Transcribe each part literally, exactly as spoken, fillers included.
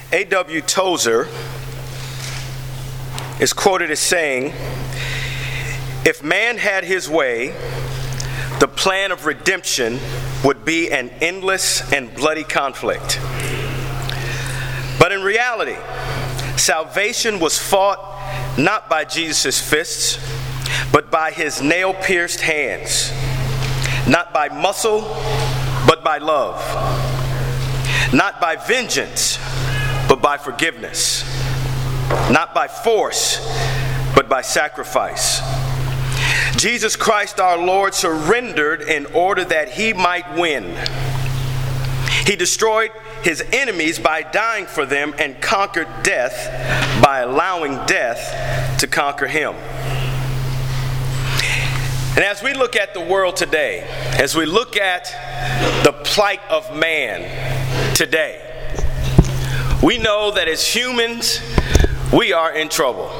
A W Tozer is quoted as saying, "If man had his way, the plan of redemption would be an endless and bloody conflict. But in reality, salvation was fought not by Jesus' fists, but by his nail-pierced hands, not by muscle, but by love, not by vengeance, but by forgiveness, not by force, but by sacrifice. Jesus Christ our Lord surrendered in order that he might win. He destroyed his enemies by dying for them and conquered death by allowing death to conquer him." And as we look at the world today, as we look at the plight of man today, we know that as humans, we are in trouble.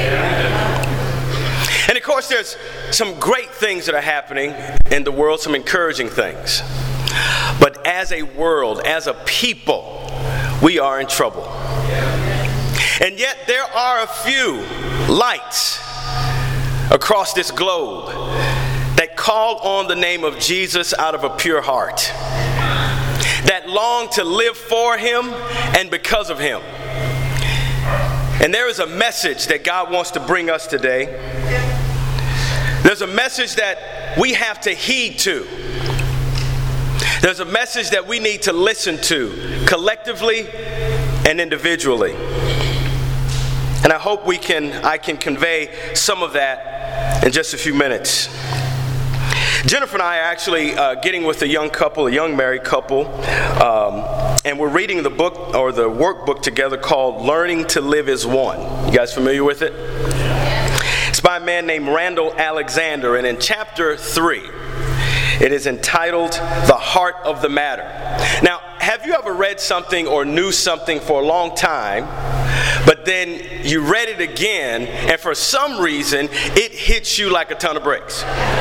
And of course, there's some great things that are happening in the world, some encouraging things. But as a world, as a people, we are in trouble. And yet there are a few lights across this globe that call on the name of Jesus out of a pure heart, that long to live for him and because of him. And there is a message that God wants to bring us today. There's a message that we have to heed to. There's a message that we need to listen to collectively and individually. And I hope we can, I can convey some of that in just a few minutes. Jennifer and I are actually uh, getting with a young couple, a young married couple, um, and we're reading the book or the workbook together called Learning to Live as One. You guys familiar with it? It's by a man named Randall Alexander, and in chapter three, it is entitled The Heart of the Matter. Now, have you ever read something or knew something for a long time, but then you read it again, and for some reason, it hits you like a ton of bricks?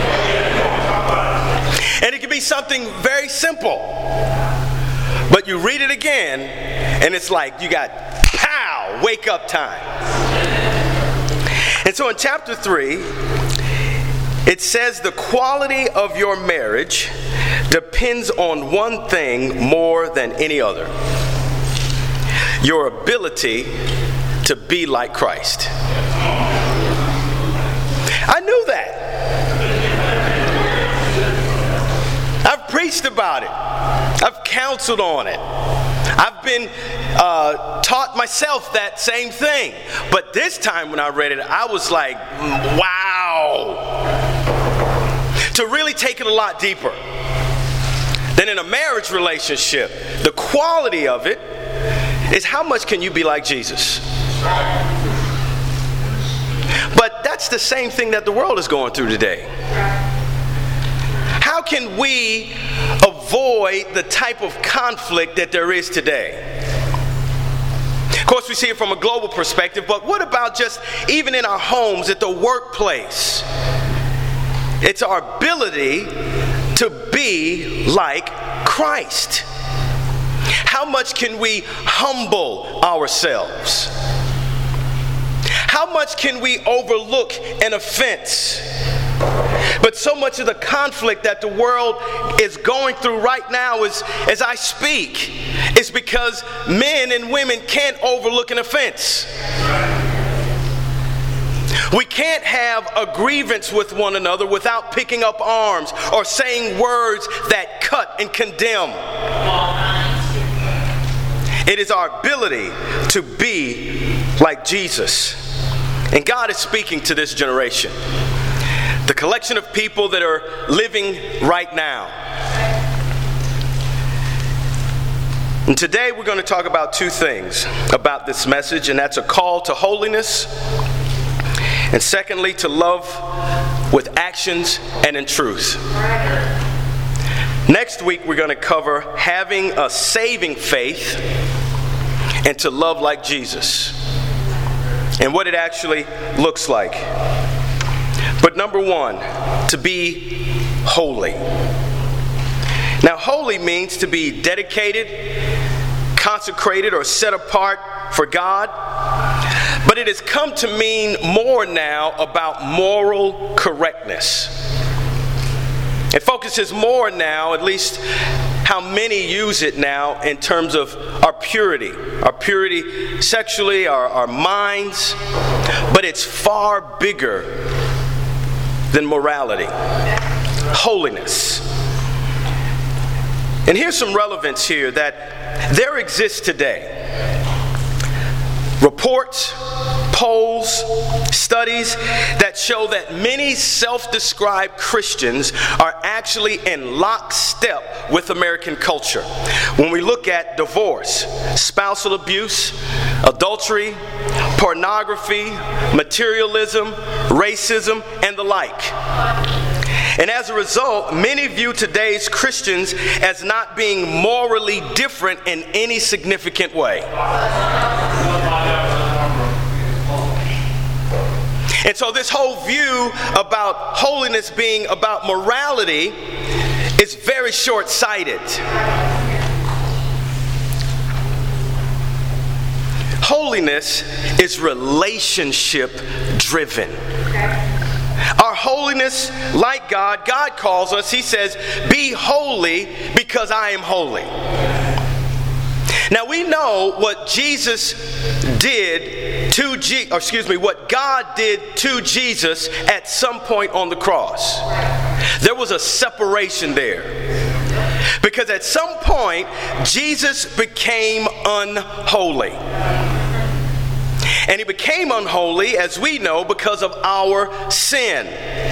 And it can be something very simple, but you read it again, and it's like you got, pow, wake up time. And so in chapter three, it says the quality of your marriage depends on one thing more than any other: your ability to be like Christ. I knew that. I've preached about it. I've counseled on it. I've been uh, taught myself that same thing. But this time when I read it, I was like, wow. To really take it a lot deeper than in a marriage relationship, the quality of it is how much can you be like Jesus? But that's the same thing that the world is going through today. How can we avoid the type of conflict that there is today? Of course, we see it from a global perspective, but what about just even in our homes, at the workplace? It's our ability to be like Christ. How much can we humble ourselves? How much can we overlook an offense? But so much of the conflict that the world is going through right now is, as I speak, is because men and women can't overlook an offense. We can't have a grievance with one another without picking up arms or saying words that cut and condemn. It is our ability to be like Jesus. And God is speaking to this generation, the collection of people that are living right now. And today we're going to talk about two things about this message, and that's a call to holiness, and secondly, to love with actions and in truth. Next week we're going to cover having a saving faith and to love like Jesus, and what it actually looks like. But number one, to be holy. Now, holy means to be dedicated, consecrated or set apart for God, but it has come to mean more now about moral correctness. It focuses more now, at least how many use it now, in terms of our purity, our purity sexually, our, our minds, but it's far bigger than morality, holiness. And here's some relevance here that there exists today. Reports, polls, studies that show that many self-described Christians are actually in lockstep with American culture. When we look at divorce, spousal abuse, adultery, pornography, materialism, racism, and the like. And as a result, many view today's Christians as not being morally different in any significant way. And so this whole view about holiness being about morality is very short-sighted. Holiness is relationship-driven. Our holiness, like God, God calls us, He says, be holy because I am holy. Now we know what Jesus did to Je- or excuse me, what God did to Jesus at some point on the cross. There was a separation there. Because at some point, Jesus became unholy. And He became unholy, as we know, because of our sin.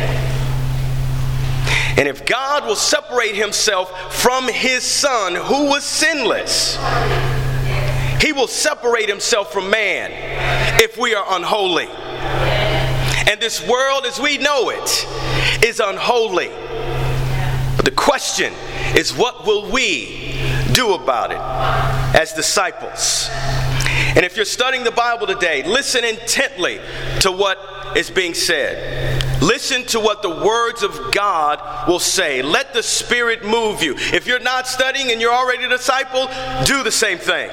And if God will separate Himself from His Son, who was sinless, He will separate Himself from man if we are unholy. And this world as we know it is unholy. But the question is, what will we do about it as disciples? And if you're studying the Bible today, listen intently to what is being said. Listen to what the words of God will say. Let the Spirit move you. If you're not studying and you're already a disciple, do the same thing.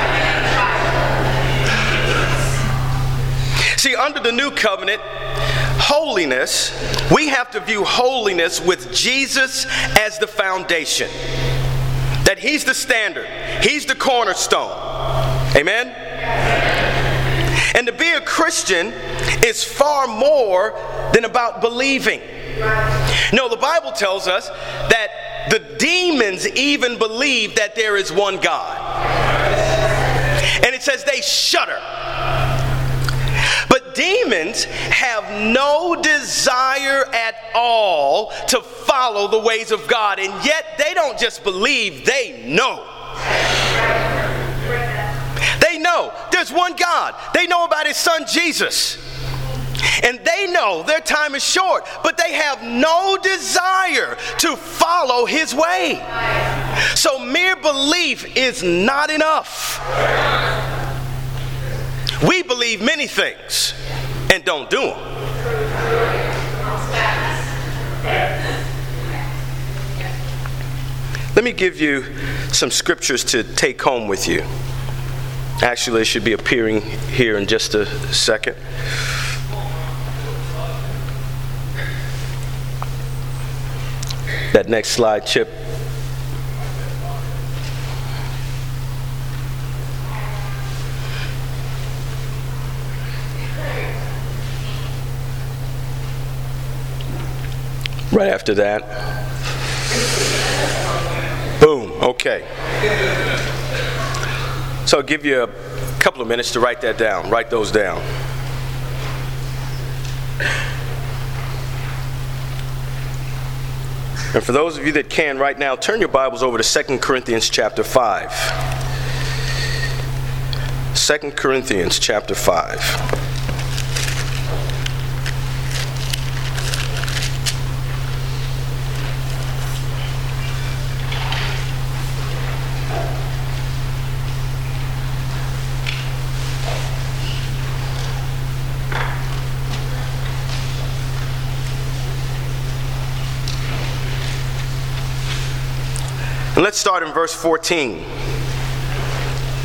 See, under the new covenant, holiness, we have to view holiness with Jesus as the foundation. That He's the standard. He's the cornerstone. Amen? And to be a Christian is far more than about believing. No, the Bible tells us that the demons even believe that there is one God. And it says they shudder. But demons have no desire at all to follow the ways of God. And yet they don't just believe, they know. They know there's one God. They know about His Son Jesus. And they know their time is short, but they have no desire to follow His way. So mere belief is not enough. We believe many things and don't do them. Let me give you some scriptures to take home with you. Actually, it should be appearing here in just a second. That next slide, Chip. Right after that. Boom. Okay. So I'll give you a couple of minutes to write that down. Write those down. And for those of you that can right now, turn your Bibles over to Second Corinthians chapter five. Second Corinthians chapter five. And let's start in verse fourteen.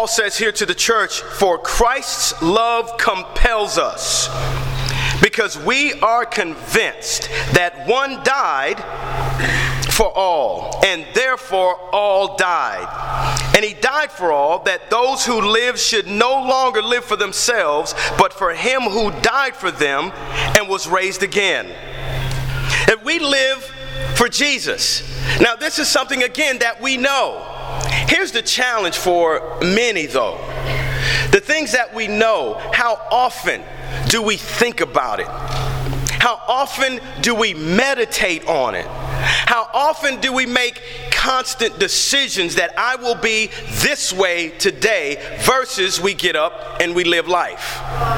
Paul says here to the church, for Christ's love compels us, because we are convinced that one died for all, and therefore all died. And he died for all, that those who live should no longer live for themselves, but for him who died for them and was raised again. That we live for Jesus. Now this is something again that we know. Here's the challenge for many though. The things that we know, how often do we think about it? How often do we meditate on it? How often do we make constant decisions that I will be this way today versus we get up and we live life?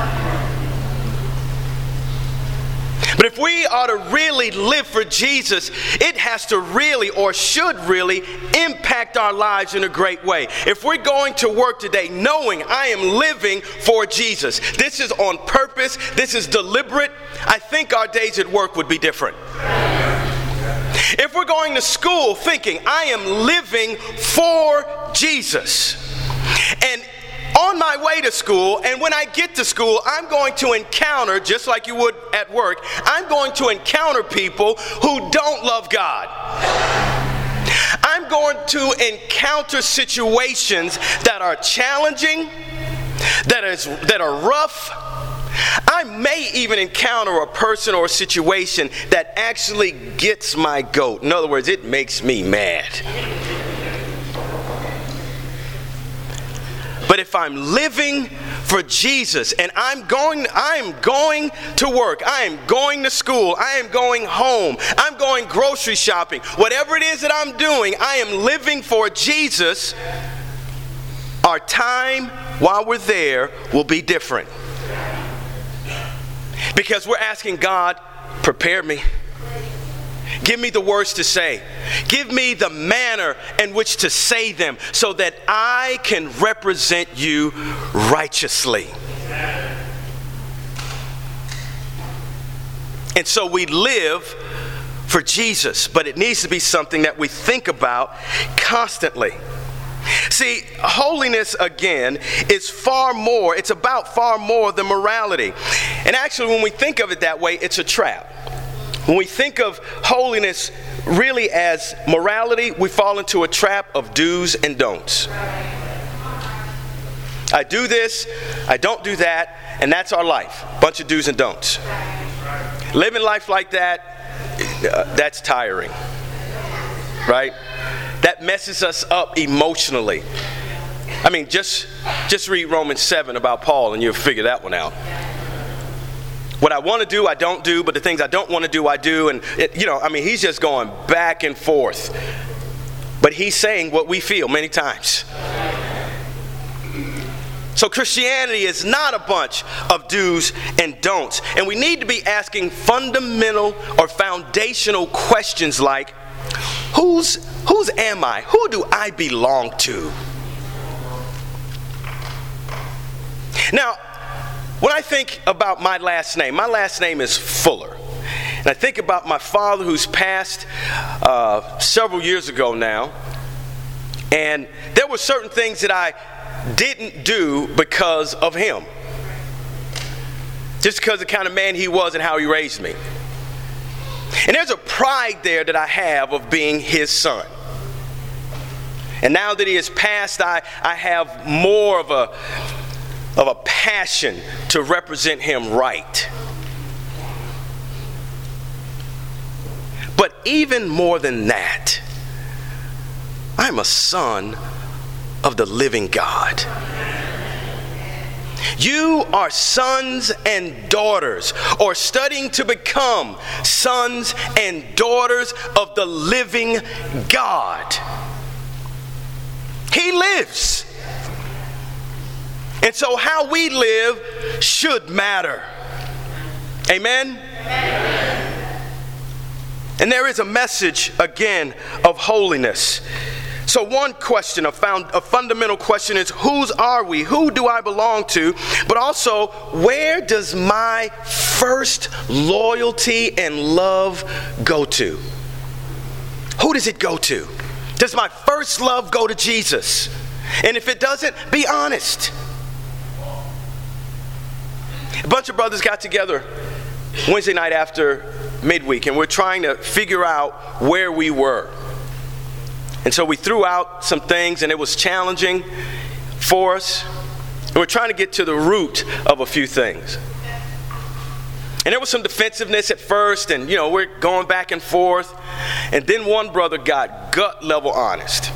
But if we are to really live for Jesus, it has to really or should really impact our lives in a great way. If we're going to work today knowing I am living for Jesus, this is on purpose, this is deliberate, I think our days at work would be different. If we're going to school thinking I am living for Jesus, and on my way to school, and when I get to school, I'm going to encounter, just like you would at work, I'm going to encounter people who don't love God. I'm going to encounter situations that are challenging, that is that are rough. I may even encounter a person or a situation that actually gets my goat. In other words, it makes me mad. But if I'm living for Jesus and I'm going, I'm going to work, I am going to school, I am going home, I'm going grocery shopping, whatever it is that I'm doing, I am living for Jesus, our time while we're there will be different. Because we're asking God, prepare me. Give me the words to say. Give me the manner in which to say them so that I can represent you righteously. And so we live for Jesus, but it needs to be something that we think about constantly. See, holiness, again, is far more, it's about far more than morality. And actually, when we think of it that way, it's a trap. When we think of holiness really as morality, we fall into a trap of do's and don'ts. I do this, I don't do that, and that's our life. Bunch of do's and don'ts. Living life like that, uh, that's tiring. Right? That messes us up emotionally. I mean, just, just read Romans seven about Paul and you'll figure that one out. What I want to do, I don't do, but the things I don't want to do, I do. And, it, you know, I mean, he's just going back and forth. But he's saying what we feel many times. So Christianity is not a bunch of do's and don'ts. And we need to be asking fundamental or foundational questions like, whose, whose am I? Who do I belong to? Now, when I think about my last name, my last name is Fuller. And I think about my father who's passed uh, several years ago now. And there were certain things that I didn't do because of him. Just because of the kind of man he was and how he raised me. And there's a pride there that I have of being his son. And now that he has passed, I, I have more of a of a passion to represent him right. But even more than that, I'm a son of the living God. You are sons and daughters, or studying to become sons and daughters of the living God. He lives. And so how we live should matter. Amen? Amen? And there is a message, again, of holiness. So one question, a, found, a fundamental question is, whose are we? Who do I belong to? But also, where does my first loyalty and love go to? Who does it go to? Does my first love go to Jesus? And if it doesn't, be honest. A bunch of brothers got together Wednesday night after midweek, and we're trying to figure out where we were. And so we threw out some things, and it was challenging for us. And we're trying to get to the root of a few things. And there was some defensiveness at first, and, you know, we're going back and forth. And then one brother got gut level honest.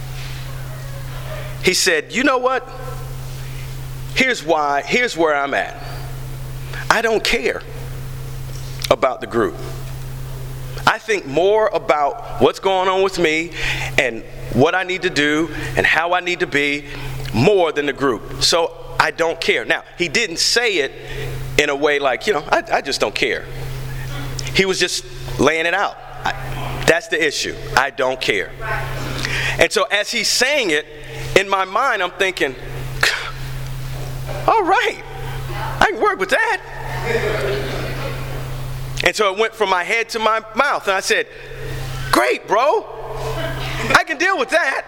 He said, you know what? Here's why, here's where I'm at. I don't care about the group. I think more about what's going on with me and what I need to do and how I need to be more than the group. So I don't care. Now, he didn't say it in a way like, you know, I, I just don't care. He was just laying it out. I, that's the issue. I don't care. And so as he's saying it, in my mind, I'm thinking, all right, I can work with that. And so it went from my head to my mouth. And I said, great, bro. I can deal with that.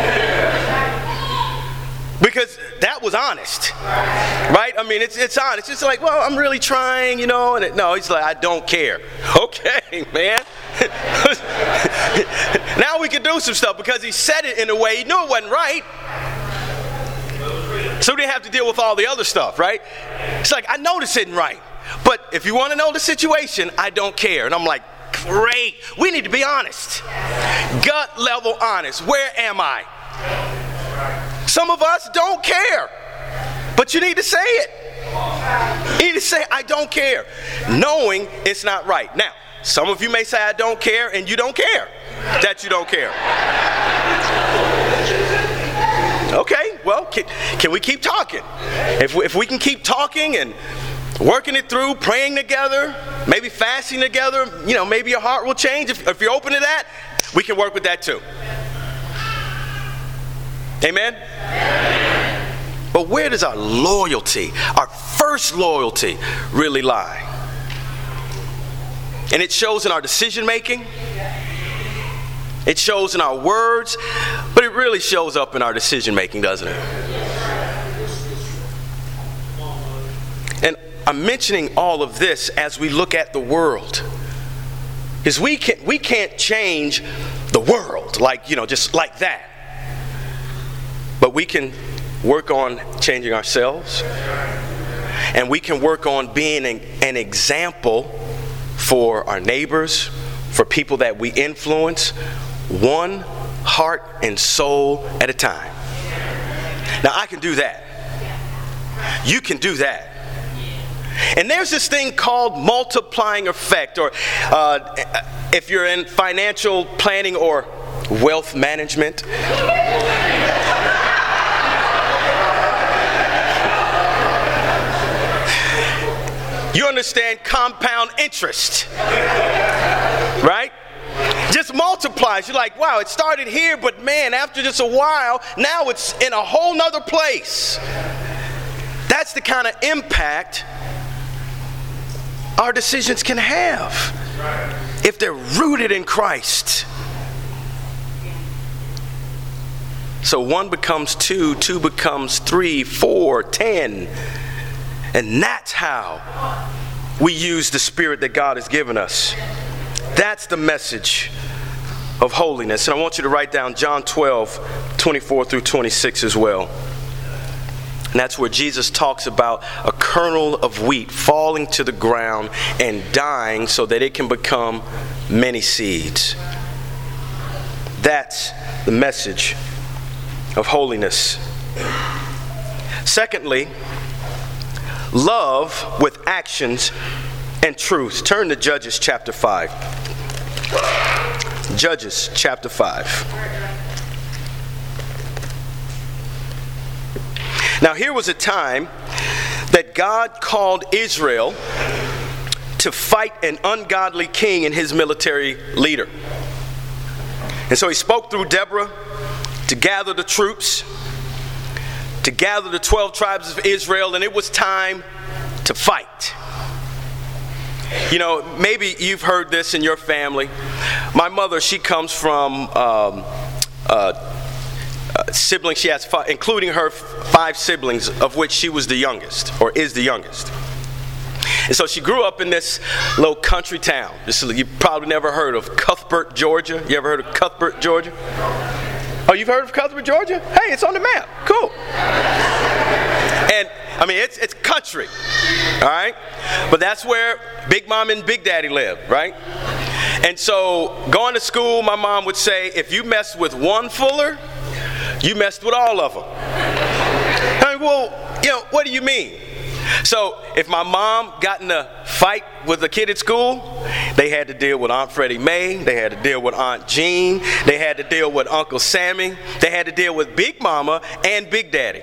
Because that was honest, right? I mean, it's it's honest. It's like, well, I'm really trying, you know. And it, no, he's like, I don't care. Okay, man. Now we can do some stuff because he said it in a way he knew it wasn't right. So we didn't have to deal with all the other stuff, right? It's like, I know this isn't right. But if you want to know the situation, I don't care. And I'm like, great. We need to be honest. Gut level honest. Where am I? Some of us don't care. But you need to say it. You need to say, I don't care. Knowing it's not right. Now, some of you may say, I don't care, and you don't care that you don't care. Okay, well, can, can we keep talking? If we, if we can keep talking and working it through, praying together, maybe fasting together, you know, maybe your heart will change. If, if you're open to that, we can work with that too. Amen? But where does our loyalty, our first loyalty, really lie? And it shows in our decision making. It shows in our words, but it really shows up in our decision making, doesn't it? And I'm mentioning all of this as we look at the world. Because we can't, we can't change the world like, you know, just like that. But we can work on changing ourselves. And we can work on being an, an example for our neighbors, for people that we influence, one heart and soul at a time. Now, I can do that. You can do that. And there's this thing called multiplying effect, or uh, if you're in financial planning or wealth management. You understand compound interest, right? Just multiplies. You're like, wow, it started here, but man, after just a while, now it's in a whole nother place. That's the kind of impact our decisions can have if they're rooted in Christ. So one becomes two, two becomes three, four, ten. And that's how we use the Spirit that God has given us. That's the message of holiness. And I want you to write down John twelve, twenty-four through twenty-six as well. And that's where Jesus talks about a kernel of wheat falling to the ground and dying so that it can become many seeds. That's the message of holiness. Secondly, love with actions and truth. Turn to Judges chapter five. Judges chapter five. Now, here was a time that God called Israel to fight an ungodly king and his military leader. And so he spoke through Deborah to gather the troops, to gather the twelve tribes of Israel, and it was time to fight. You know, maybe you've heard this in your family. My mother, she comes from um, uh, uh, siblings. She has five, including her five siblings, of which she was the youngest, or is the youngest. And so she grew up in this little country town. This, you probably never heard of Cuthbert, Georgia. You ever heard of Cuthbert, Georgia? Oh, you've heard of Cuthbert, Georgia? Hey, it's on the map. Cool. And I mean, it's it's country, all right? But that's where Big Mom and Big Daddy lived, right? And so going to school, my mom would say, if you messed with one Fuller, you messed with all of them. I mean, well, you know, what do you mean? So if my mom got in a fight with a kid at school, they had to deal with Aunt Freddie Mae, they had to deal with Aunt Jean, they had to deal with Uncle Sammy, they had to deal with Big Mama and Big Daddy.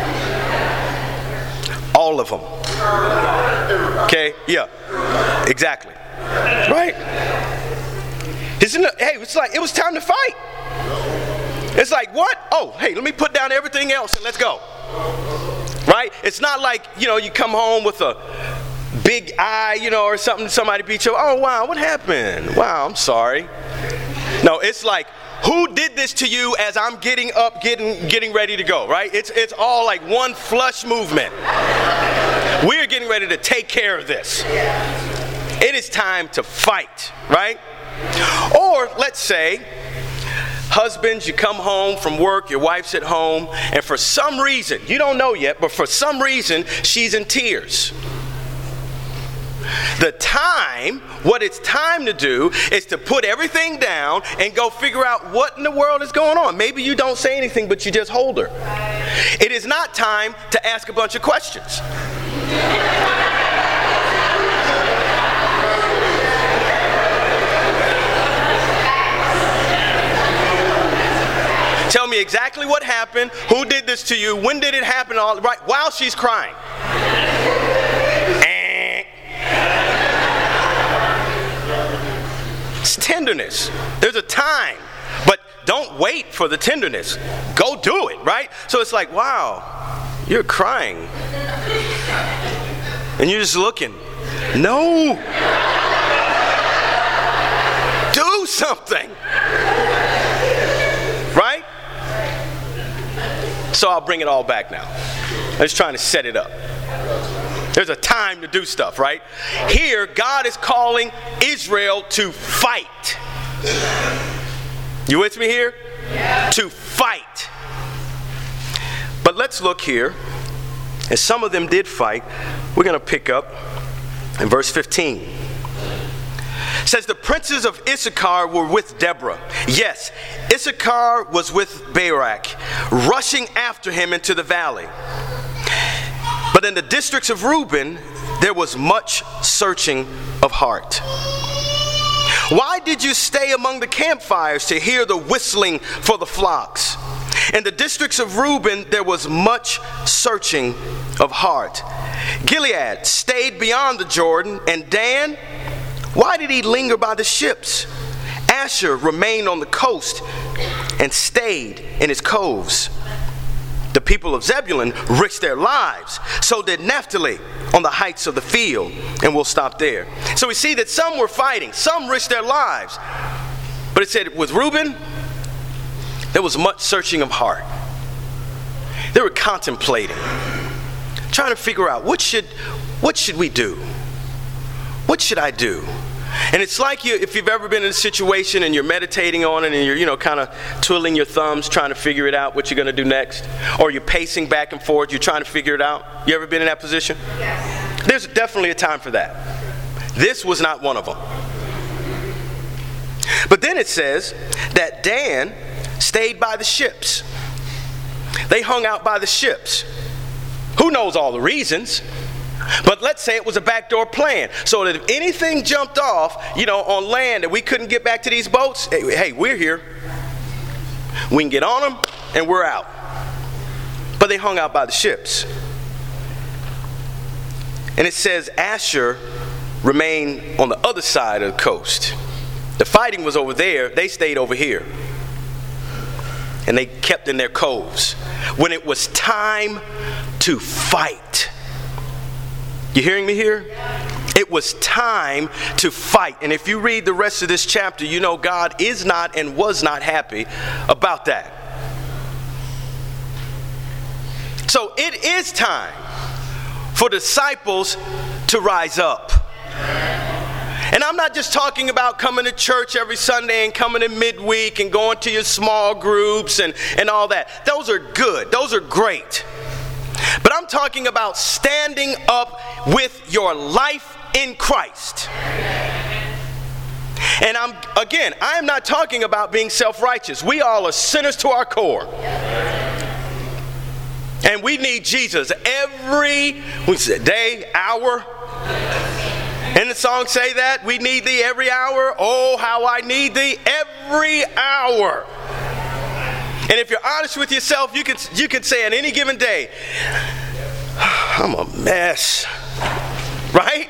All of them. Okay, yeah, exactly. Right? Isn't it, hey, it's like, it was time to fight. It's like, what? Oh, hey, let me put down everything else and let's go. Right? It's not like, you know, you come home with a big eye, you know, or something, somebody beat you. Oh, wow, what happened? Wow, I'm sorry. No, it's like, who did this to you as I'm getting up, getting getting ready to go, right? It's, it's all like one flush movement. We're getting ready to take care of this. It is time to fight, right? Or let's say, husbands, you come home from work, your wife's at home, and for some reason, you don't know yet, but for some reason, she's in tears. The time, what it's time to do is to put everything down and go figure out what in the world is going on. Maybe you don't say anything, but you just hold her. It is not time to ask a bunch of questions. Tell me exactly what happened, who did this to you, when did it happen, all right, while she's crying. It's tenderness. There's a time, but don't wait for the tenderness. Go do it, right? So it's like, wow, you're crying. And you're just looking. No. Do something. Right? So I'll bring it all back now. I'm just trying to set it up. There's a time to do stuff, right? Here, God is calling Israel to fight. You with me here? Yeah. To fight. But let's look here. As some of them did fight, we're going to pick up in verse fifteen. It says, the princes of Issachar were with Deborah. Yes, Issachar was with Barak, rushing after him into the valley. But in the districts of Reuben, there was much searching of heart. Why did you stay among the campfires to hear the whistling for the flocks? In the districts of Reuben, there was much searching of heart. Gilead stayed beyond the Jordan, and Dan, why did he linger by the ships? Asher remained on the coast and stayed in his coves. The people of Zebulun risked their lives. So did Naphtali on the heights of the field. And we'll stop there. So we see that some were fighting. Some risked their lives. But it said with Reuben, there was much searching of heart. They were contemplating. Trying to figure out what should, what should we do? What should I do? And it's like you, if you've ever been in a situation and you're meditating on it and you're, you know, kind of twiddling your thumbs, trying to figure it out what you're going to do next. Or you're pacing back and forth, you're trying to figure it out. You ever been in that position? Yes. There's definitely a time for that. This was not one of them. But then it says that Dan stayed by the ships. They hung out by the ships. Who knows all the reasons? But let's say it was a backdoor plan, so that if anything jumped off, you know, on land and we couldn't get back to these boats, hey, hey, we're here. We can get on them and we're out. But they hung out by the ships. And it says Asher remained on the other side of the coast. The fighting was over there. They stayed over here. And they kept in their coves. When it was time to fight. You hearing me here? It was time to fight. And if you read the rest of this chapter, you know God is not and was not happy about that. So it is time for disciples to rise up. And I'm not just talking about coming to church every Sunday and coming in midweek and going to your small groups and, and all that. Those are good. Those are great. But I'm talking about standing up with your life in Christ. And I'm, again, I am not talking about being self-righteous. We all are sinners to our core. And we need Jesus every day, hour. And the song say that, we need thee every hour. Oh, how I need thee every hour. And if you're honest with yourself, you can, you can say on any given day, I'm a mess. Right?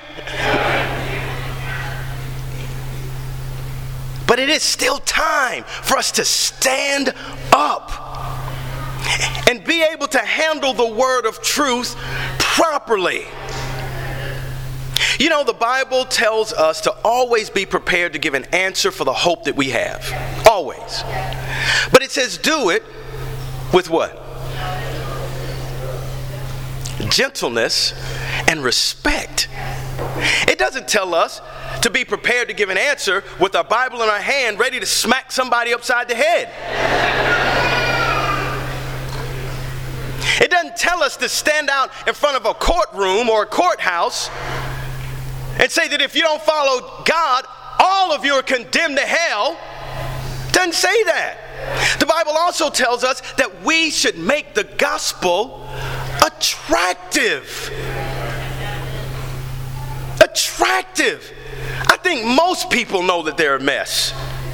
But it is still time for us to stand up and be able to handle the word of truth properly. You know, the Bible tells us to always be prepared to give an answer for the hope that we have. Always. But it says do it with what? Gentleness and respect. It doesn't tell us to be prepared to give an answer with our Bible in our hand, ready to smack somebody upside the head. It doesn't tell us to stand out in front of a courtroom or a courthouse and say that if you don't follow God, all of you are condemned to hell. It doesn't say that. The Bible also tells us that we should make the gospel attractive. Attractive. I think most people know that they're a mess.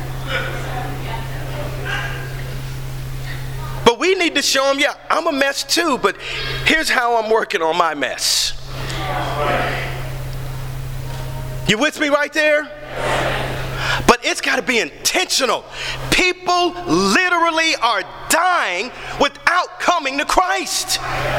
But we need to show them, yeah, I'm a mess too, but here's how I'm working on my mess. You with me right there? But it's got to be intentional. People literally are dying without coming to Christ.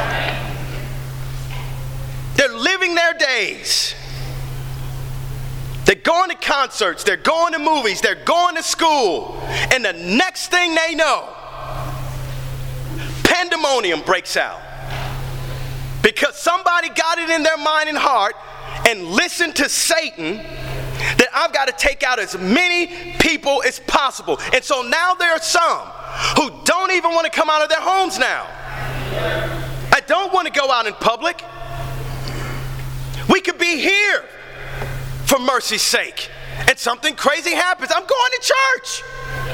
They're living their days. They're going to concerts, they're going to movies, they're going to school, and the next thing they know, pandemonium breaks out. Because somebody got it in their mind and heart and listened to Satan that I've got to take out as many people as possible. And so now there are some who don't even want to come out of their homes now. I don't want to go out in public. We could be here for mercy's sake, and something crazy happens. I'm going to church.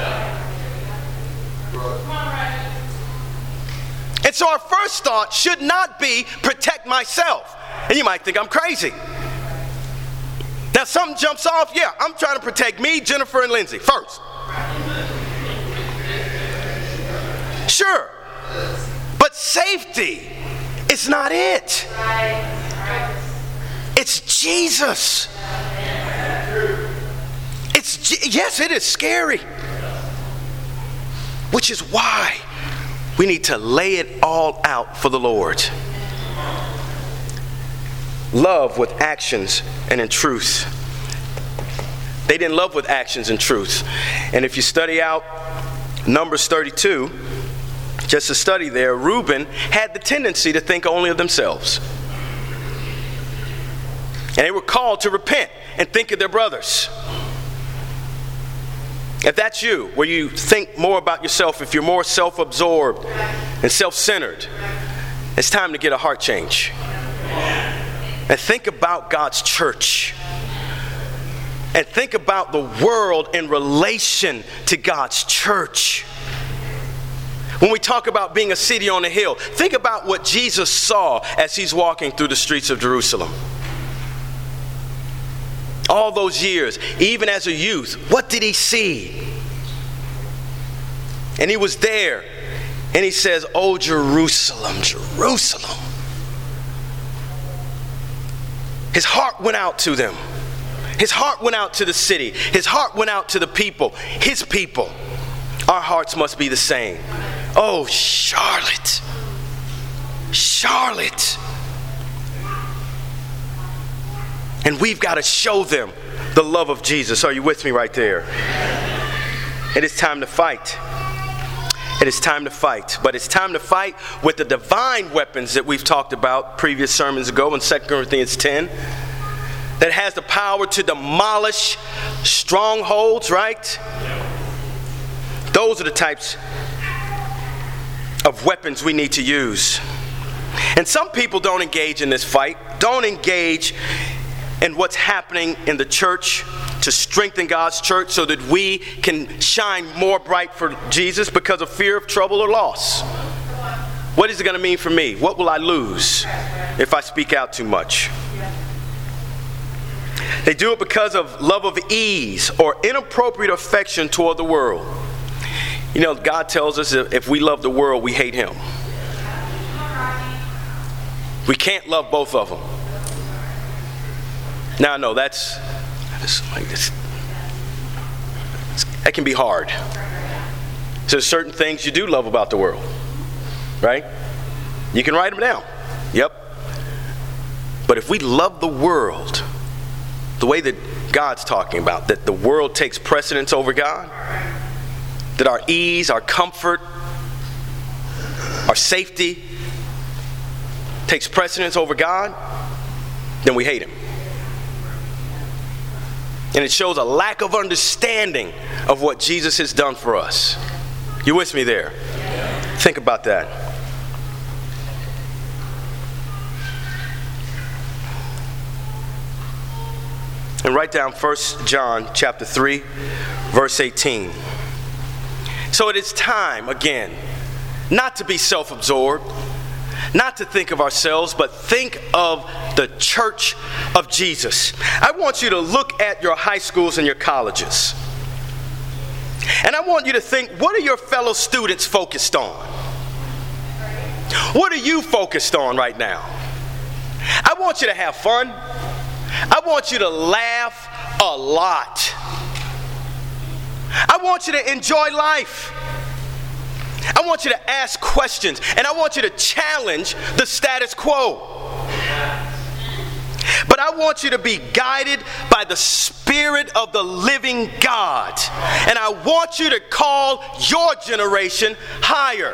And so our first thought should not be protect myself. And you might think I'm crazy. Now something jumps off, yeah, I'm trying to protect me, Jennifer, and Lindsay first. Sure. But safety is not it. It's Jesus. It's, yes, it is scary. Which is why we need to lay it all out for the Lord. Love with actions and in truth. They didn't love with actions and truth. And if you study out Numbers thirty-two, just a study there, Reuben had the tendency to think only of themselves. And they were called to repent and think of their brothers. If that's you, where you think more about yourself, if you're more self-absorbed and self-centered, it's time to get a heart change. And think about God's church. And think about the world in relation to God's church. When we talk about being a city on a hill, think about what Jesus saw as he's walking through the streets of Jerusalem. All those years, even as a youth, what did he see? And he was there, and he says, "Oh, Jerusalem, Jerusalem." His heart went out to them. His heart went out to the city. His heart went out to the people, his people. Our hearts must be the same. Oh, Charlotte, Charlotte. And we've got to show them the love of Jesus. Are you with me right there? It is time to fight. It is time to fight, but it's time to fight with the divine weapons that we've talked about previous sermons ago in Second Corinthians ten, that has the power to demolish strongholds, right? Those are the types of weapons we need to use. And some people don't engage in this fight, don't engage in what's happening in the church to strengthen God's church so that we can shine more bright for Jesus because of fear of trouble or loss. What is it going to mean for me? What will I lose if I speak out too much? They do it because of love of ease or inappropriate affection toward the world. You know, God tells us that if we love the world, we hate Him. We can't love both of them. Now, no, that's, that's like this. That can be hard. So there's certain things you do love about the world, right? You can write them down. Yep. But if we love the world the way that God's talking about, that the world takes precedence over God, that our ease, our comfort, our safety takes precedence over God, then we hate Him. And it shows a lack of understanding of what Jesus has done for us. You with me there? Yeah. Think about that. And write down First John chapter three, verse eighteen. So it is time, again, not to be self-absorbed, not to think of ourselves, but think of the church of Jesus. I want you to look at your high schools and your colleges. And I want you to think, what are your fellow students focused on? What are you focused on right now? I want you to have fun. I want you to laugh a lot. I want you to enjoy life. I want you to ask questions, and I want you to challenge the status quo. But I want you to be guided by the Spirit of the living God. And I want you to call your generation higher.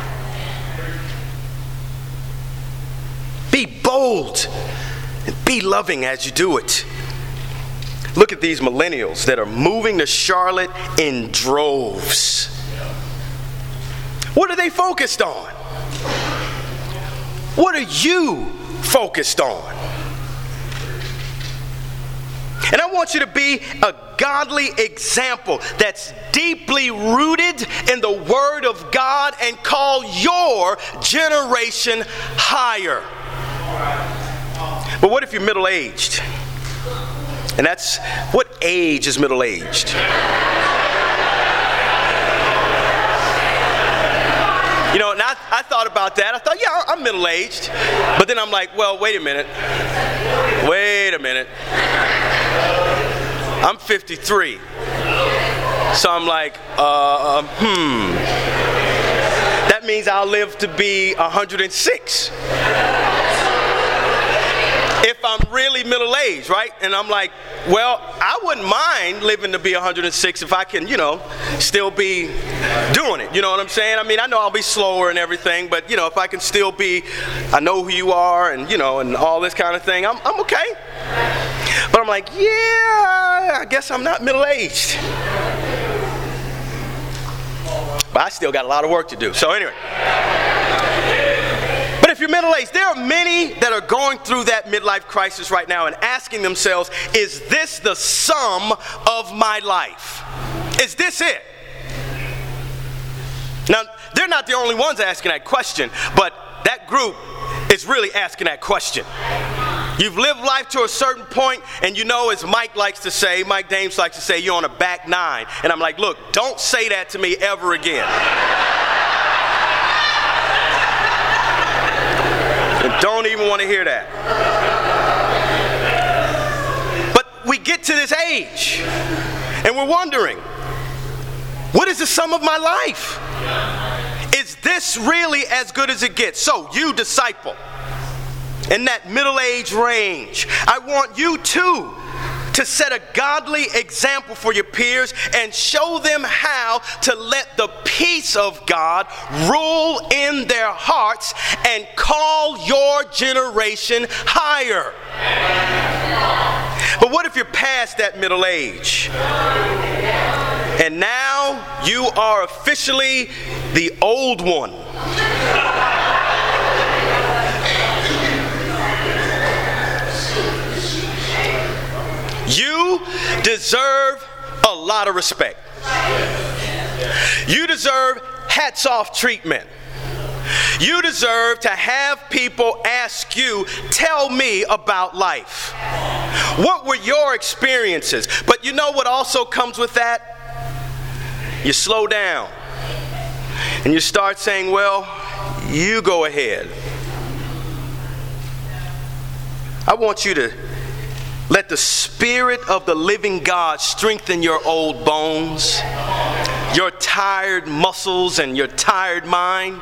Be bold and be loving as you do it. Look at these millennials that are moving to Charlotte in droves. What are they focused on? What are you focused on? And I want you to be a godly example that's deeply rooted in the Word of God and call your generation higher. But what if you're middle-aged? And that's, what age is middle-aged? You know, and I, I thought about that. I thought, yeah, I'm middle-aged. But then I'm like, well, wait a minute. Wait a minute. I'm fifty-three. So I'm like, uh, hmm. That means I'll live to be one hundred six. If I'm really middle-aged, right? And I'm like, well, I wouldn't mind living to be one hundred six if I can, you know, still be doing it. You know what I'm saying? I mean, I know I'll be slower and everything, but, you know, if I can still be, I know who you are and, you know, and all this kind of thing, I'm, I'm okay. But I'm like, yeah, I guess I'm not middle-aged. But I still got a lot of work to do. So anyway. But if you're middle-aged, there are many that are going through that midlife crisis right now and asking themselves, is this the sum of my life? Is this it? Now, they're not the only ones asking that question, but that group is really asking that question. You've lived life to a certain point, and you know, as Mike likes to say, Mike Dames likes to say, you're on a back nine. And I'm like, look, don't say that to me ever again. And don't even want to hear that. But we get to this age, and we're wondering, what is the sum of my life? Is this really as good as it gets? So, you disciple, in that middle age range, I want you too to set a godly example for your peers and show them how to let the peace of God rule in their hearts and call your generation higher. But what if you're past that middle age? And now you are officially the old one. You deserve a lot of respect. You deserve hats off treatment. You deserve to have people ask you, tell me about life. What were your experiences? But you know what also comes with that? You slow down and you start saying, well, you go ahead. I want you to let the Spirit of the living God strengthen your old bones, your tired muscles, and your tired mind,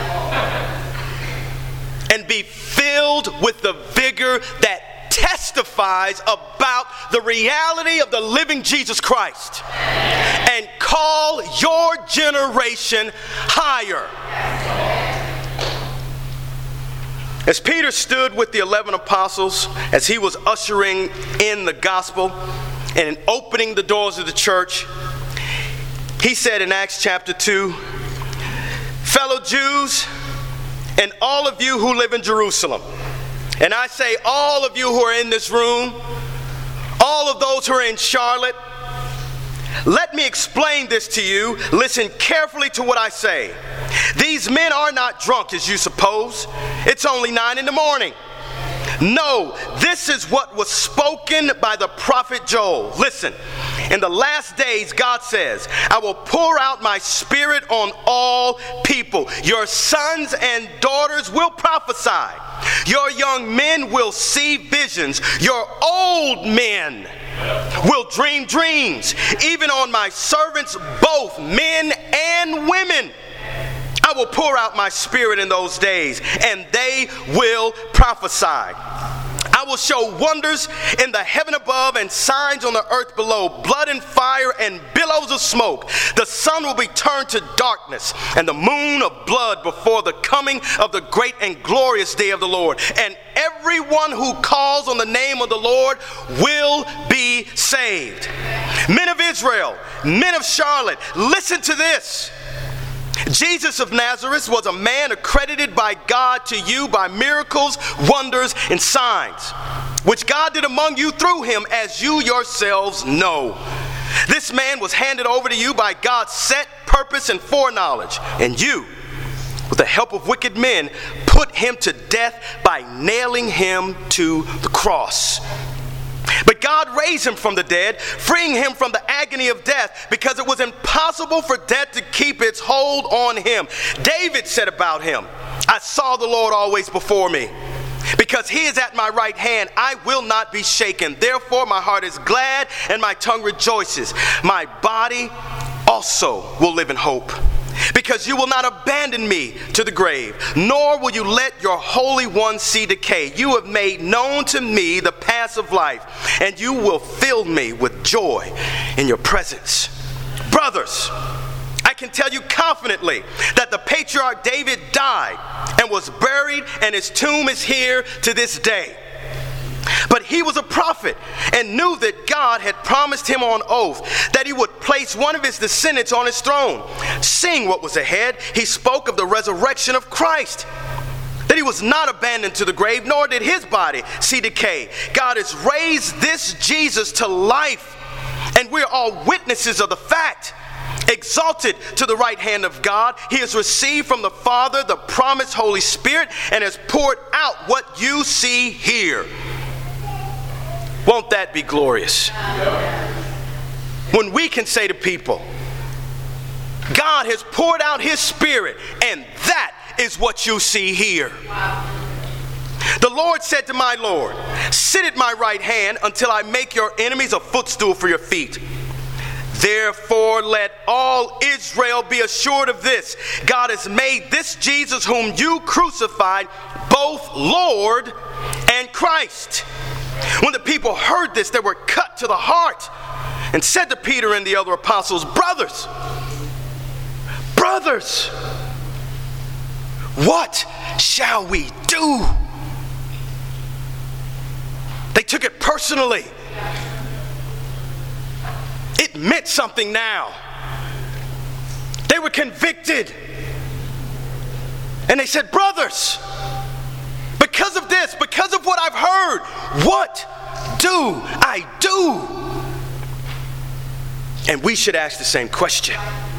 and be filled with the vigor that testifies about the reality of the living Jesus Christ, and call your generation higher. As Peter stood with the eleven apostles, as he was ushering in the gospel and opening the doors of the church, he said in Acts chapter two, fellow Jews and all of you who live in Jerusalem, and I say all of you who are in this room, all of those who are in Charlotte, let me explain this to you. Listen carefully to what I say. These men are not drunk as you suppose. It's only nine in the morning. No, this is what was spoken by the prophet Joel. Listen, in the last days, God says, I will pour out my spirit on all people. Your sons and daughters will prophesy. Your young men will see visions. Your old men will dream dreams. Even on my servants, both men and women, I will pour out my spirit in those days, and they will prophesy. I will show wonders in the heaven above and signs on the earth below, blood and fire and billows of smoke. The sun will be turned to darkness and the moon of blood before the coming of the great and glorious day of the Lord. And everyone who calls on the name of the Lord will be saved. Men of Israel, men of Charlotte, listen to this. Jesus of Nazareth was a man accredited by God to you by miracles, wonders, and signs, which God did among you through him, as you yourselves know. This man was handed over to you by God's set purpose and foreknowledge, and you, with the help of wicked men, put him to death by nailing him to the cross. But God raised him from the dead, freeing him from the agony of death, because it was impossible for death to keep its hold on him. David said about him, I saw the Lord always before me. Because he is at my right hand, I will not be shaken. Therefore my heart is glad and my tongue rejoices. My body also will live in hope. Because you will not abandon me to the grave, nor will you let your Holy One see decay. You have made known to me the paths of life, and you will fill me with joy in your presence. Brothers, I can tell you confidently that the patriarch David died and was buried, and his tomb is here to this day. But he was a prophet and knew that God had promised him on oath that he would place one of his descendants on his throne. Seeing what was ahead, he spoke of the resurrection of Christ, that he was not abandoned to the grave, nor did his body see decay. God has raised this Jesus to life, and we're all witnesses of the fact. Exalted to the right hand of God, he has received from the Father the promised Holy Spirit and has poured out what you see here. Won't that be glorious? When we can say to people, God has poured out his Spirit, and that is what you see here. The Lord said to my Lord, sit at my right hand until I make your enemies a footstool for your feet. Therefore, let all Israel be assured of this. God has made this Jesus whom you crucified both Lord and Christ. When the people heard this, they were cut to the heart and said to Peter and the other apostles, "Brothers, brothers, what shall we do?" They took it personally. It meant something now. They were convicted. And they said, "Brothers, because of this, because of what I've heard, what do I do?" And we should ask the same question.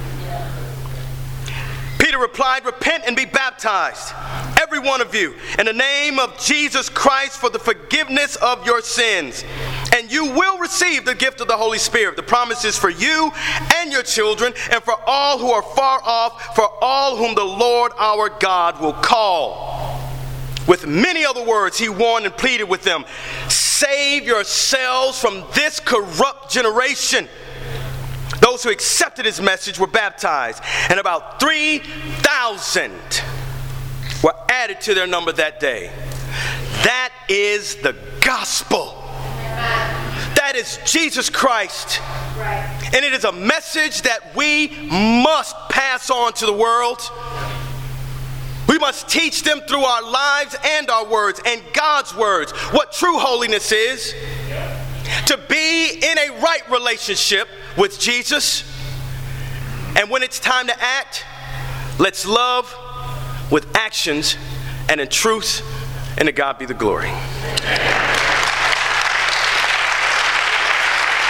Peter replied, "Repent and be baptized, every one of you, in the name of Jesus Christ for the forgiveness of your sins. And you will receive the gift of the Holy Spirit. The promise is for you and your children, and for all who are far off, for all whom the Lord our God will call." With many other words, he warned and pleaded with them, "Save yourselves from this corrupt generation." Those who accepted his message were baptized, and about three thousand were added to their number that day. That is the gospel. That is Jesus Christ. And it is a message that we must pass on to the world. We must teach them through our lives and our words and God's words what true holiness is. To be in a right relationship with Jesus. And when it's time to act, let's love with actions and in truth, and to God be the glory.